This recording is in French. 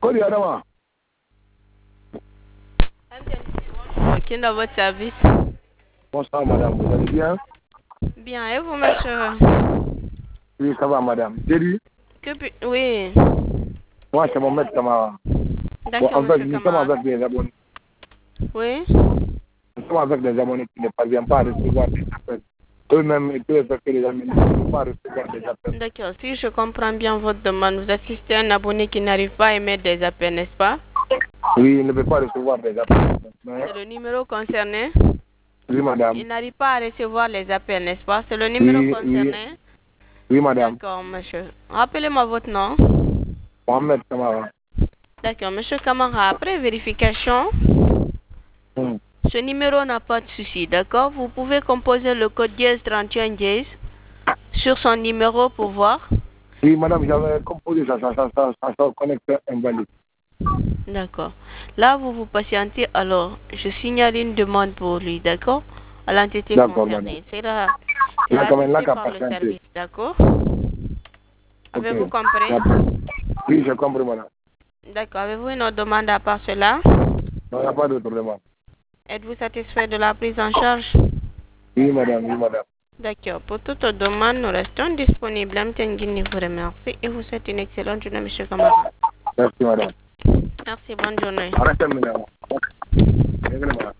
Cody Adama. Qui est dans votre service? Bonsoir, madame. Vous allez bien? Bien, et vous, monsieur? Oui, ça va, madame. J'ai dit? Oui. Moi, c'est mon maître Camara. D'accord, en fait, monsieur nous sommes Camara. avec des abonnés. Oui. Nous sommes avec des abonnés qui ne parviennent pas à recevoir des appels. Eux-mêmes, ils peuvent faire que les amis ne peuvent pas recevoir des appels. D'accord. Si je comprends bien votre demande, vous assistez à un abonné qui n'arrive pas à émettre des appels, n'est-ce pas? Oui, il ne peut pas recevoir des appels. C'est le numéro concerné? Oui, madame. Il n'arrive pas à recevoir les appels, n'est-ce pas? C'est le numéro concerné? Oui, madame. D'accord, monsieur. Rappelez-moi votre nom. Mohamed Camara. D'accord, monsieur Camara. Après vérification, ce numéro n'a pas de souci, d'accord? Vous pouvez composer le code dièse 31 dièse sur son numéro pour voir. Oui, madame, j'avais composé ça connecte invalide. D'accord. Là, vous patientez, alors je signale une demande pour lui, d'accord? À l'entité concernée. C'est assisté par le service, d'accord? Avez-vous compris? Oui, j'ai compris, madame. D'accord. Avez-vous une autre demande à part cela? Non, il n'y a pas d'autre demande. Êtes-vous satisfait de la prise en charge? Oui, madame, oui, madame. D'accord. Pour toute demande, nous restons disponibles. Mtengini vous remercie et vous souhaite une excellente journée, monsieur Camara. Merci, madame. Merci, bonne journée. Arrêtez, madame.